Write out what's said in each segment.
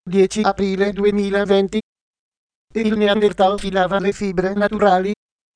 10 aprile 2020. E il Neanderthal filava le fibre naturali.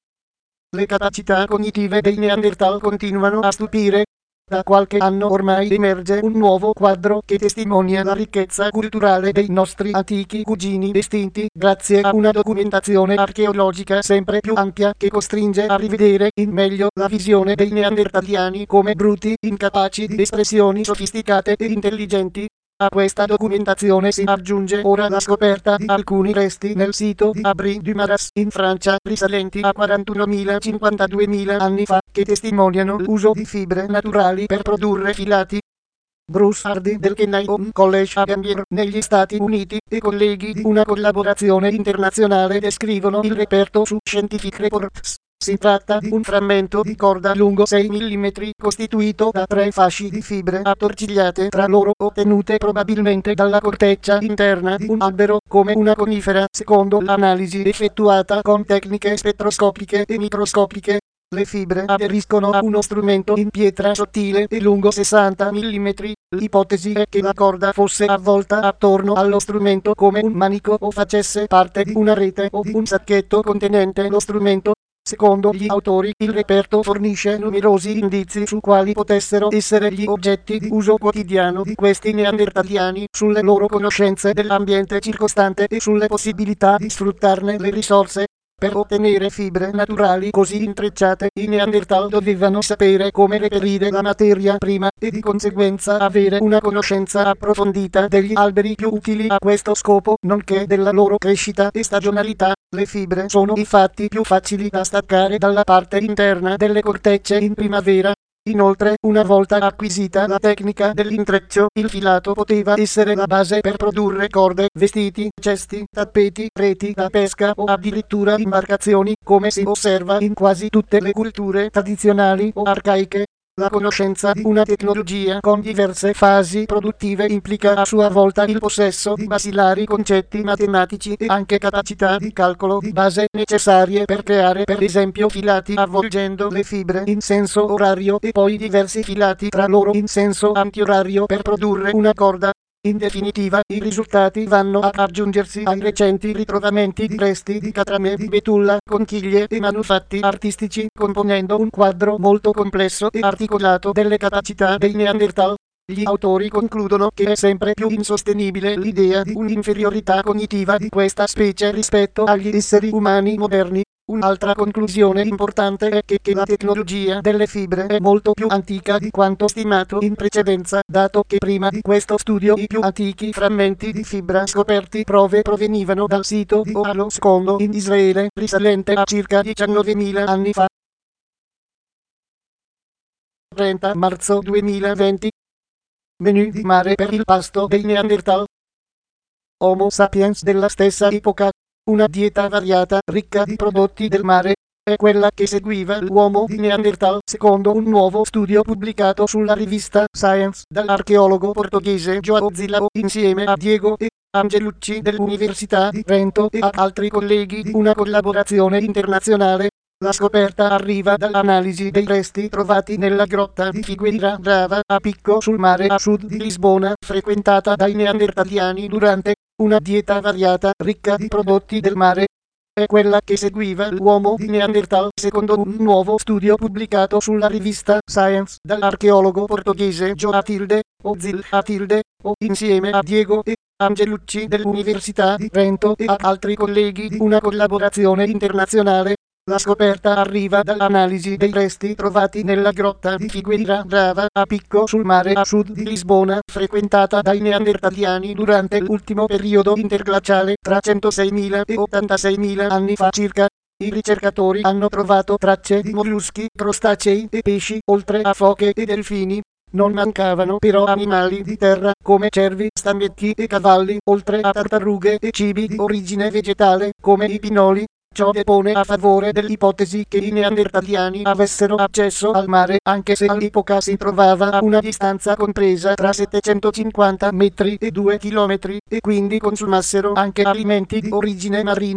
Le capacità cognitive dei Neanderthal continuano a stupire. Da qualche anno ormai emerge un nuovo quadro che testimonia la ricchezza culturale dei nostri antichi cugini estinti, grazie a una documentazione archeologica sempre più ampia che costringe a rivedere in meglio la visione dei neandertaliani come bruti, incapaci di espressioni sofisticate e intelligenti. A questa documentazione si aggiunge ora la scoperta di alcuni resti nel sito di Abri-du-Maras in Francia risalenti a 41.000-52.000 anni fa, che testimoniano l'uso di fibre naturali per produrre filati. Bruce Hardy del Kenyon College a Gambier negli Stati Uniti e colleghi di una collaborazione internazionale descrivono il reperto su Scientific Reports. Si tratta di un frammento di corda lungo 6 mm costituito da 3 fasci di fibre attorcigliate tra loro, ottenute probabilmente dalla corteccia interna di un albero come una conifera, secondo l'analisi effettuata con tecniche spettroscopiche e microscopiche. Le fibre aderiscono a uno strumento in pietra sottile e lungo 60 mm. L'ipotesi è che la corda fosse avvolta attorno allo strumento come un manico o facesse parte di una rete o di un sacchetto contenente lo strumento. Secondo gli autori, il reperto fornisce numerosi indizi su quali potessero essere gli oggetti di uso quotidiano di questi neandertaliani, sulle loro conoscenze dell'ambiente circostante e sulle possibilità di sfruttarne le risorse. Per ottenere fibre naturali così intrecciate, i Neanderthal dovevano sapere come reperire la materia prima e di conseguenza avere una conoscenza approfondita degli alberi più utili a questo scopo, nonché della loro crescita e stagionalità. Le fibre sono infatti più facili da staccare dalla parte interna delle cortecce in primavera. Inoltre, una volta acquisita la tecnica dell'intreccio, il filato poteva essere la base per produrre corde, vestiti, cesti, tappeti, reti da pesca o addirittura imbarcazioni, come si osserva in quasi tutte le culture tradizionali o arcaiche. La conoscenza di una tecnologia con diverse fasi produttive implica a sua volta il possesso di basilari concetti matematici e anche capacità di calcolo di base necessarie per creare per esempio filati avvolgendo le fibre in senso orario e poi diversi filati tra loro in senso antiorario per produrre una corda. In definitiva, i risultati vanno ad aggiungersi ai recenti ritrovamenti di resti di catrame di betulla, conchiglie e manufatti artistici, componendo un quadro molto complesso e articolato delle capacità dei Neanderthal. Gli autori concludono che è sempre più insostenibile l'idea di un'inferiorità cognitiva di questa specie rispetto agli esseri umani moderni. Un'altra conclusione importante è che la tecnologia delle fibre è molto più antica di quanto stimato in precedenza, dato che prima di questo studio i più antichi frammenti di fibra scoperti provenivano dal sito di Ohalo II in Israele, risalente a circa 19.000 anni fa. 30 marzo 2020. Menù di mare per il pasto dei Neanderthal. Homo sapiens della stessa epoca. Una dieta variata, ricca di prodotti del mare, è quella che seguiva l'uomo di Neanderthal, secondo un nuovo studio pubblicato sulla rivista Science dall'archeologo portoghese João Zilao insieme a Diego e Angelucci dell'Università di Trento e ad altri colleghi di una collaborazione internazionale. La scoperta arriva dall'analisi dei resti trovati nella grotta di Figueira Brava a picco sul mare a sud di Lisbona, frequentata dai neandertaliani durante una dieta variata, ricca di prodotti del mare. È quella che seguiva l'uomo di Neanderthal, secondo un nuovo studio pubblicato sulla rivista Science dall'archeologo portoghese João O insieme a Diego e Angelucci dell'Università di Trento e ad altri colleghi di una collaborazione internazionale. La scoperta arriva dall'analisi dei resti trovati nella grotta di Figueira Brava a picco sul mare a sud di Lisbona, frequentata dai neandertaliani durante l'ultimo periodo interglaciale tra 106.000 e 86.000 anni fa circa. I ricercatori hanno trovato tracce di molluschi, crostacei e pesci, oltre a foche e delfini. Non mancavano però animali di terra come cervi, stambecchi e cavalli, oltre a tartarughe e cibi di origine vegetale come i pinoli. Ciò depone a favore dell'ipotesi che i neandertaliani avessero accesso al mare, anche se all'epoca si trovava a una distanza compresa tra 750 metri e 2 chilometri, e quindi consumassero anche alimenti di origine marina.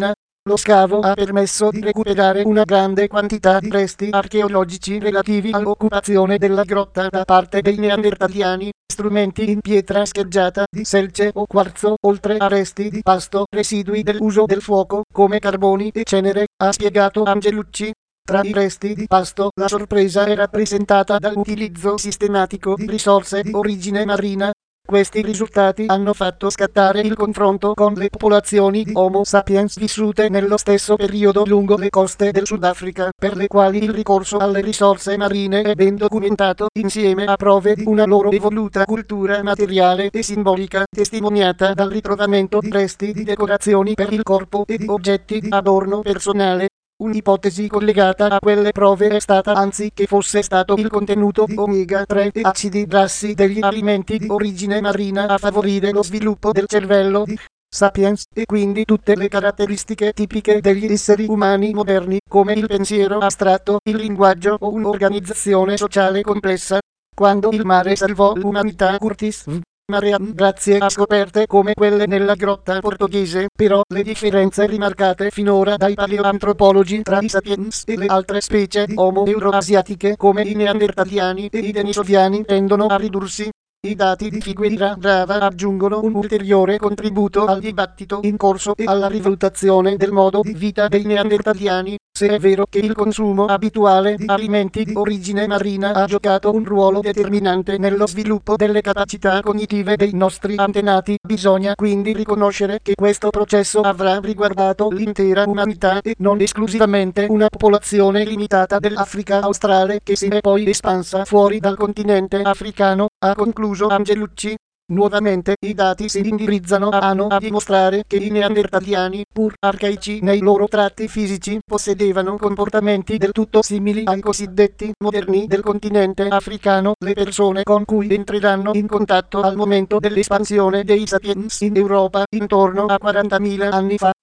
Lo scavo ha permesso di recuperare una grande quantità di resti archeologici relativi all'occupazione della grotta da parte dei neandertaliani, strumenti in pietra scheggiata di selce o quarzo, oltre a resti di pasto, residui dell'uso del fuoco, come carboni e cenere, ha spiegato Angelucci. Tra i resti di pasto, la sorpresa è rappresentata dall'utilizzo sistematico di risorse di origine marina. Questi risultati hanno fatto scattare il confronto con le popolazioni di Homo sapiens vissute nello stesso periodo lungo le coste del Sudafrica, per le quali il ricorso alle risorse marine è ben documentato, insieme a prove di una loro evoluta cultura materiale e simbolica, testimoniata dal ritrovamento di resti di decorazioni per il corpo e di oggetti di adorno personale. Un'ipotesi collegata a quelle prove è stata anzi che fosse stato il contenuto di omega 3 e acidi grassi degli alimenti di origine marina a favorire lo sviluppo del cervello di Sapiens, e quindi tutte le caratteristiche tipiche degli esseri umani moderni, come il pensiero astratto, il linguaggio o un'organizzazione sociale complessa. Quando il mare salvò l'umanità, Curtis V. Marian, grazie a scoperte come quelle nella grotta portoghese, però le differenze rimarcate finora dai paleoantropologi tra i sapiens e le altre specie di Homo euroasiatiche come i neandertaliani e i denisoviani tendono a ridursi. I dati di Figueira Brava aggiungono un ulteriore contributo al dibattito in corso e alla rivalutazione del modo di vita dei neandertaliani. Se è vero che il consumo abituale di alimenti di origine marina ha giocato un ruolo determinante nello sviluppo delle capacità cognitive dei nostri antenati, bisogna quindi riconoscere che questo processo avrà riguardato l'intera umanità e non esclusivamente una popolazione limitata dell'Africa australe che si è poi espansa fuori dal continente africano, ha concluso Angelucci. Nuovamente i dati si indirizzano a dimostrare che i neandertaliani, pur arcaici nei loro tratti fisici, possedevano comportamenti del tutto simili ai cosiddetti moderni del continente africano, le persone con cui entreranno in contatto al momento dell'espansione dei sapiens in Europa intorno a 40.000 anni fa.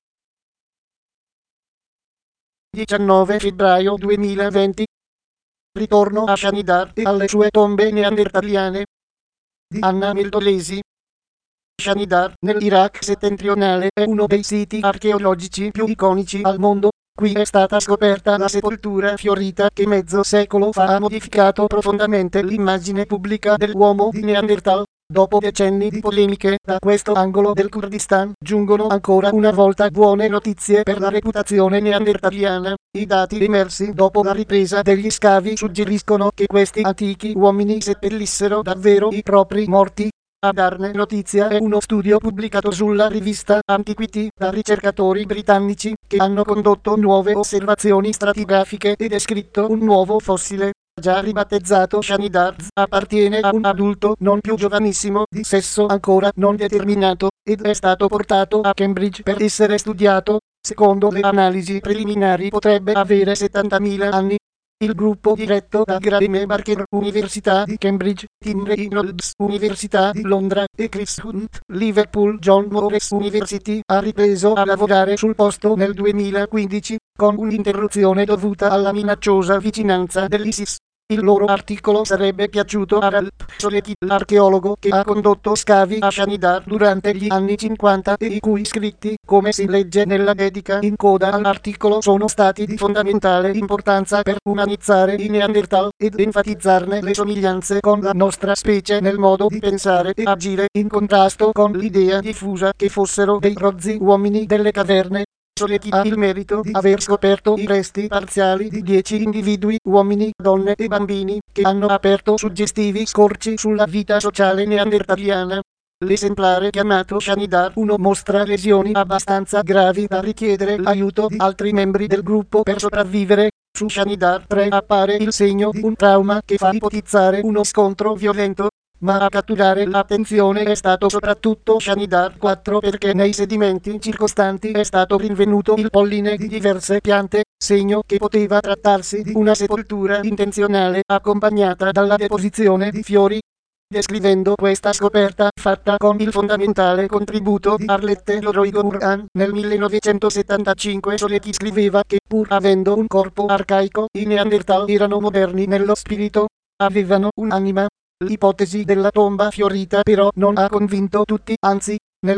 19 febbraio 2020. Ritorno a Shanidar e alle sue tombe neandertaliane. Anna Meldolesi. Shanidar, nell'Iraq settentrionale, è uno dei siti archeologici più iconici al mondo. Qui è stata scoperta la sepoltura fiorita che mezzo secolo fa ha modificato profondamente l'immagine pubblica dell'uomo di Neanderthal. Dopo decenni di polemiche, da questo angolo del Kurdistan giungono ancora una volta buone notizie per la reputazione neandertaliana. I dati emersi dopo la ripresa degli scavi suggeriscono che questi antichi uomini seppellissero davvero i propri morti. A darne notizia è uno studio pubblicato sulla rivista Antiquity da ricercatori britannici che hanno condotto nuove osservazioni stratigrafiche e descritto un nuovo fossile. Già ribattezzato Shanidar, appartiene a un adulto non più giovanissimo di sesso ancora non determinato ed è stato portato a Cambridge per essere studiato. Secondo le analisi preliminari potrebbe avere 70.000 anni. Il gruppo diretto da Graham Barker, Università di Cambridge, Tim Reynolds, Università di Londra, e Chris Hunt, Liverpool John Moores University, ha ripreso a lavorare sul posto nel 2015, con un'interruzione dovuta alla minacciosa vicinanza dell'ISIS. Il loro articolo sarebbe piaciuto a Ralph Soletti, l'archeologo che ha condotto scavi a Shanidar durante gli anni 50 e i cui scritti, come si legge nella dedica in coda all'articolo, sono stati di fondamentale importanza per umanizzare i Neanderthal ed enfatizzarne le somiglianze con la nostra specie nel modo di pensare e agire, in contrasto con l'idea diffusa che fossero dei rozzi uomini delle caverne. Soletti ha il merito di aver scoperto i resti parziali di 10 individui, uomini, donne e bambini, che hanno aperto suggestivi scorci sulla vita sociale neandertaliana. L'esemplare chiamato Shanidar 1 mostra lesioni abbastanza gravi da richiedere l'aiuto di altri membri del gruppo per sopravvivere. Su Shanidar 3 appare il segno di un trauma che fa ipotizzare uno scontro violento. Ma a catturare l'attenzione è stato soprattutto Shanidar 4 perché nei sedimenti circostanti è stato rinvenuto il polline di diverse piante, segno che poteva trattarsi di una sepoltura intenzionale accompagnata dalla deposizione di fiori. Descrivendo questa scoperta fatta con il fondamentale contributo di Arlette Leroy-Gourhan, nel 1975 Soletti scriveva che pur avendo un corpo arcaico, i Neanderthal erano moderni nello spirito, avevano un'anima. L'ipotesi della tomba fiorita però non ha convinto tutti, anzi, Nel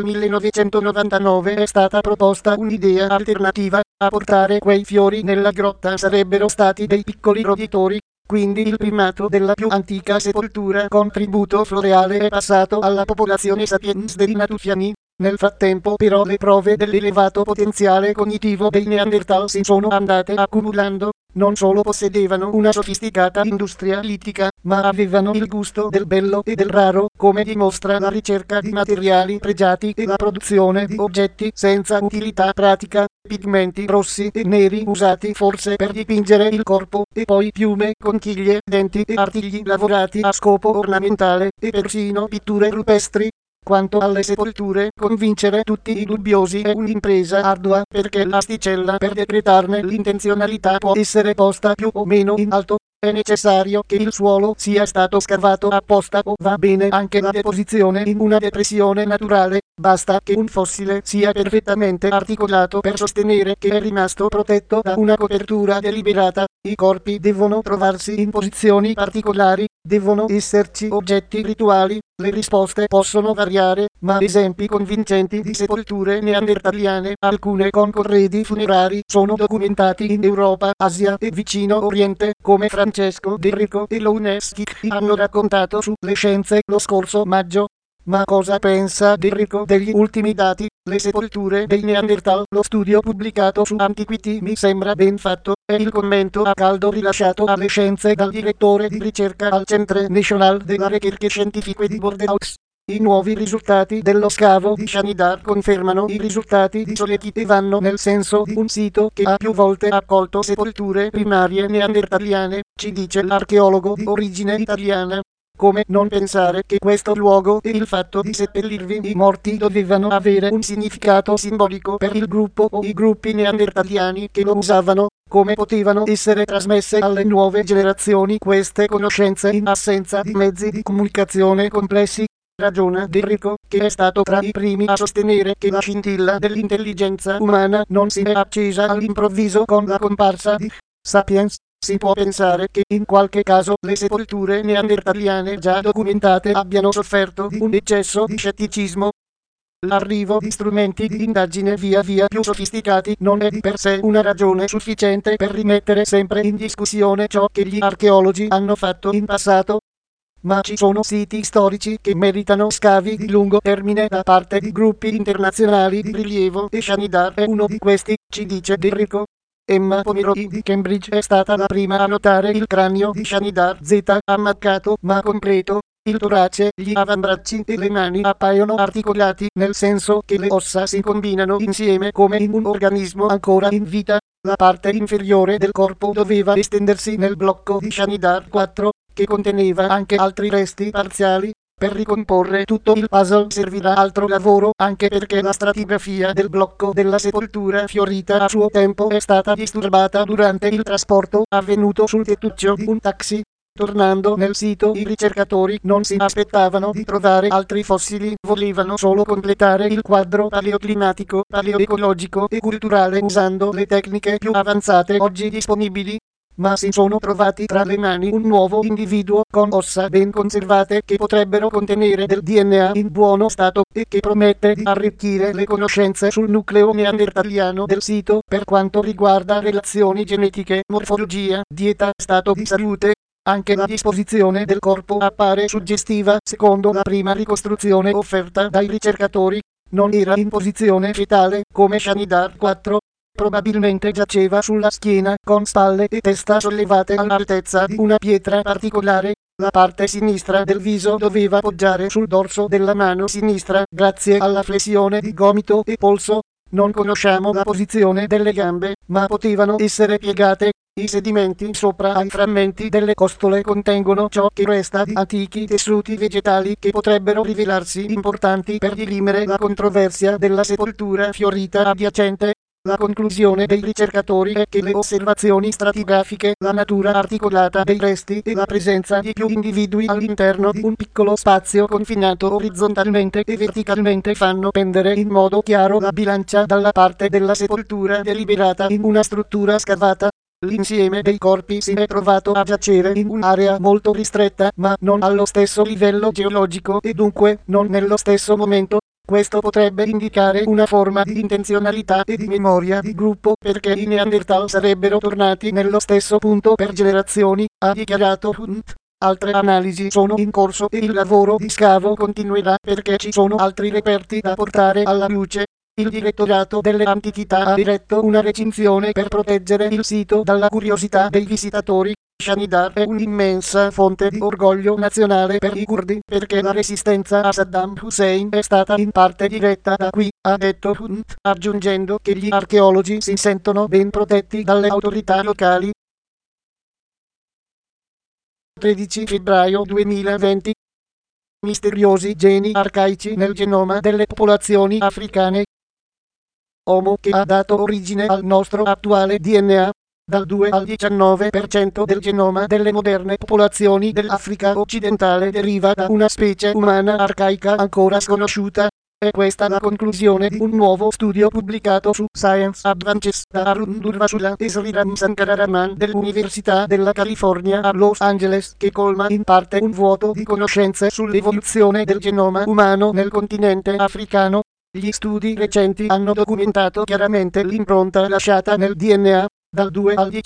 1999 è stata proposta un'idea alternativa: a portare quei fiori nella grotta sarebbero stati dei piccoli roditori. Quindi il primato della più antica sepoltura con tributo floreale è passato alla popolazione sapiens dei Natufiani. Nel frattempo però le prove dell'elevato potenziale cognitivo dei Neanderthal si sono andate accumulando. Non solo possedevano una sofisticata industria litica, ma avevano il gusto del bello e del raro, come dimostra la ricerca di materiali pregiati e la produzione di oggetti senza utilità pratica, pigmenti rossi e neri usati forse per dipingere il corpo, e poi piume, conchiglie, denti e artigli lavorati a scopo ornamentale, e persino pitture rupestri. Quanto alle sepolture, convincere tutti i dubbiosi è un'impresa ardua, perché l'asticella per decretarne l'intenzionalità può essere posta più o meno in alto. È necessario che il suolo sia stato scavato apposta, o va bene anche la deposizione in una depressione naturale. Basta che un fossile sia perfettamente articolato per sostenere che è rimasto protetto da una copertura deliberata. I corpi devono trovarsi in posizioni particolari, devono esserci oggetti rituali. Le risposte possono variare, ma esempi convincenti di sepolture neandertaliane, alcune con corredi funerari, sono documentati in Europa, Asia e Vicino Oriente, come Francesco De Rico e Louneschi hanno raccontato su Le Scienze lo scorso maggio. Ma cosa pensa De Rico degli ultimi dati? Le sepolture dei Neanderthal, lo studio pubblicato su Antiquity mi sembra ben fatto, è il commento a caldo rilasciato alle Scienze dal direttore di ricerca al Centre National della Ricerche Scientifiche di Bordeaux. I nuovi risultati dello scavo di Shanidar confermano i risultati di Solecki e vanno nel senso di un sito che ha più volte accolto sepolture primarie neandertaliane, ci dice l'archeologo di origine italiana. Come non pensare che questo luogo e il fatto di seppellirvi i morti dovevano avere un significato simbolico per il gruppo o i gruppi neandertaliani che lo usavano? Come potevano essere trasmesse alle nuove generazioni queste conoscenze in assenza di mezzi di comunicazione complessi? Ragiona De Rico, che è stato tra i primi a sostenere che la scintilla dell'intelligenza umana non si è accesa all'improvviso con la comparsa di Sapiens. Si può pensare che in qualche caso le sepolture neandertaliane già documentate abbiano sofferto di un eccesso di scetticismo. L'arrivo di strumenti di indagine via via più sofisticati non è di per sé una ragione sufficiente per rimettere sempre in discussione ciò che gli archeologi hanno fatto in passato. Ma ci sono siti storici che meritano scavi di lungo termine da parte di gruppi internazionali di rilievo, e Shanidar è uno di questi, ci dice De Rico. Emma Pomeroy di Cambridge è stata la prima a notare il cranio di Shanidar Z ammaccato ma completo. Il torace, gli avambracci e le mani appaiono articolati, nel senso che le ossa si combinano insieme come in un organismo ancora in vita. La parte inferiore del corpo doveva estendersi nel blocco di Shanidar 4, che conteneva anche altri resti parziali. Per ricomporre tutto il puzzle servirà altro lavoro, anche perché la stratigrafia del blocco della sepoltura fiorita a suo tempo è stata disturbata durante il trasporto avvenuto sul tettuccio di un taxi. Tornando nel sito, i ricercatori non si aspettavano di trovare altri fossili, volevano solo completare il quadro paleoclimatico, paleoecologico e culturale usando le tecniche più avanzate oggi disponibili. Ma si sono trovati tra le mani un nuovo individuo con ossa ben conservate che potrebbero contenere del DNA in buono stato, e che promette di arricchire le conoscenze sul nucleo neandertaliano del sito per quanto riguarda relazioni genetiche, morfologia, dieta, stato di salute. Anche la disposizione del corpo appare suggestiva, secondo la prima ricostruzione offerta dai ricercatori. Non era in posizione fetale, come Shanidar 4. Probabilmente giaceva sulla schiena, con spalle e testa sollevate all'altezza di una pietra particolare. La parte sinistra del viso doveva poggiare sul dorso della mano sinistra, grazie alla flessione di gomito e polso. Non conosciamo la posizione delle gambe, ma potevano essere piegate. I sedimenti sopra ai frammenti delle costole contengono ciò che resta di antichi tessuti vegetali che potrebbero rivelarsi importanti per dirimere la controversia della sepoltura fiorita adiacente. La conclusione dei ricercatori è che le osservazioni stratigrafiche, la natura articolata dei resti e la presenza di più individui all'interno di un piccolo spazio confinato orizzontalmente e verticalmente fanno pendere in modo chiaro la bilancia dalla parte della sepoltura deliberata in una struttura scavata. L'insieme dei corpi si è trovato a giacere in un'area molto ristretta, ma non allo stesso livello geologico e dunque non nello stesso momento. Questo potrebbe indicare una forma di intenzionalità e di memoria di gruppo perché i Neanderthal sarebbero tornati nello stesso punto per generazioni, ha dichiarato Hunt. Altre analisi sono in corso e il lavoro di scavo continuerà perché ci sono altri reperti da portare alla luce. Il Direttorato delle Antichità ha diretto una recinzione per proteggere il sito dalla curiosità dei visitatori. Shanidar è un'immensa fonte di orgoglio nazionale per i curdi perché la resistenza a Saddam Hussein è stata in parte diretta da qui, ha detto Hunt, aggiungendo che gli archeologi si sentono ben protetti dalle autorità locali. 13 febbraio 2020. Misteriosi geni arcaici nel genoma delle popolazioni africane. Homo che ha dato origine al nostro attuale DNA. Dal 2 al 19% del genoma delle moderne popolazioni dell'Africa occidentale deriva da una specie umana arcaica ancora sconosciuta. È questa la conclusione di un nuovo studio pubblicato su Science Advances da Arun Durvasula e Sriram Sankararaman dell'Università della California a Los Angeles, che colma in parte un vuoto di conoscenze sull'evoluzione del genoma umano nel continente africano. Gli studi recenti hanno documentato chiaramente l'impronta lasciata nel DNA. Dal 2 al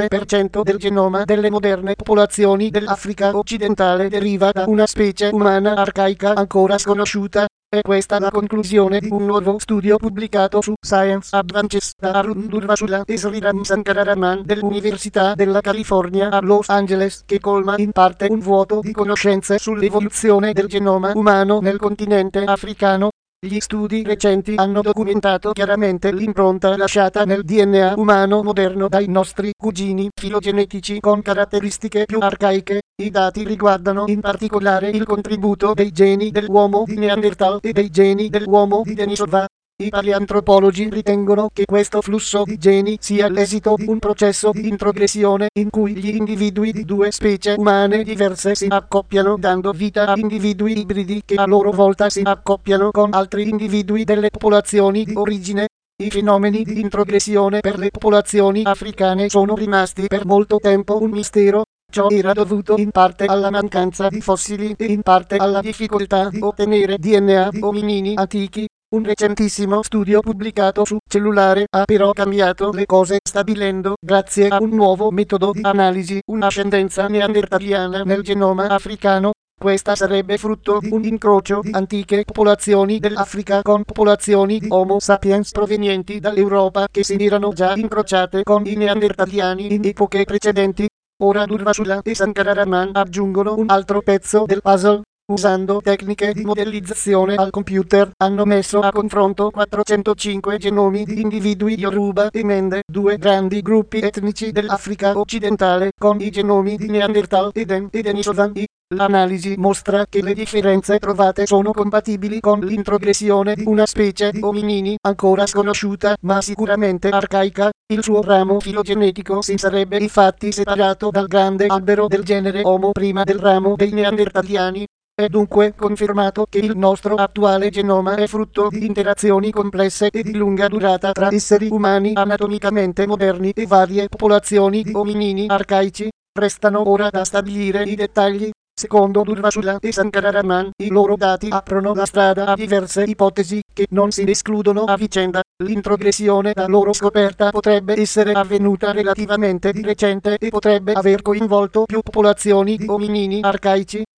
19% del genoma delle moderne popolazioni dell'Africa occidentale deriva da una specie umana arcaica ancora sconosciuta. È questa la conclusione di un nuovo studio pubblicato su Science Advances da Arun Durvasula e Sriram Sankararaman dell'Università della California a Los Angeles, che colma in parte un vuoto di conoscenze sull'evoluzione del genoma umano nel continente africano. Gli studi recenti hanno documentato chiaramente l'impronta lasciata nel DNA umano moderno dai nostri cugini filogenetici con caratteristiche più arcaiche. I dati riguardano in particolare il contributo dei geni dell'uomo di Neanderthal e dei geni dell'uomo di Denisova. I paleantropologi ritengono che questo flusso di geni sia l'esito di un processo di introgressione in cui gli individui di due specie umane diverse si accoppiano dando vita a individui ibridi che a loro volta si accoppiano con altri individui delle popolazioni di origine. I fenomeni di introgressione per le popolazioni africane sono rimasti per molto tempo un mistero. Ciò era dovuto in parte alla mancanza di fossili e in parte alla difficoltà di ottenere DNA di ominini antichi. Un recentissimo studio pubblicato su Cellulare ha però cambiato le cose stabilendo, grazie a un nuovo metodo di analisi, un'ascendenza neandertaliana nel genoma africano. Questa sarebbe frutto di un incrocio di antiche popolazioni dell'Africa con popolazioni di Homo sapiens provenienti dall'Europa che si erano già incrociate con i neandertaliani in epoche precedenti. Ora Durvasula e Sankararaman aggiungono un altro pezzo del puzzle. Usando tecniche di modellizzazione al computer, hanno messo a confronto 405 genomi di individui Yoruba e Mende, due grandi gruppi etnici dell'Africa occidentale, con i genomi di Neanderthal e Denisovan. L'analisi mostra che le differenze trovate sono compatibili con l'introgressione di una specie di ominini ancora sconosciuta, ma sicuramente arcaica. Il suo ramo filogenetico si sarebbe infatti separato dal grande albero del genere Homo prima del ramo dei neandertaliani. È dunque confermato che il nostro attuale genoma è frutto di interazioni complesse e di lunga durata tra esseri umani anatomicamente moderni e varie popolazioni di ominini arcaici. Restano ora da stabilire i dettagli. Secondo Durvasula e Sankararaman, i loro dati aprono la strada a diverse ipotesi che non si escludono a vicenda. L'introgressione da loro scoperta potrebbe essere avvenuta relativamente di recente e potrebbe aver coinvolto più popolazioni di ominini arcaici.